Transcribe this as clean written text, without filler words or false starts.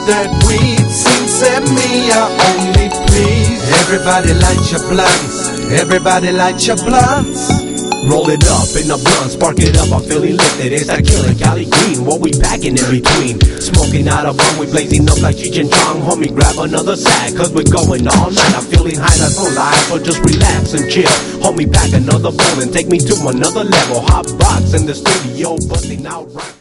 that weed seems set me only please. Everybody light your blunts, everybody light your blunts. Roll it up in a blunt, spark it up, I'm feeling lifted. It's that killer Cali Green, what we packing in between. Smoking out a bum, we blazing up like Cheech and Chong. Homie, grab another sack, cause we're going all night. I'm feeling high, that's no lie, but just relax and chill. Homie, pack another bowl and take me to another level. Hot box in the studio, busting out right.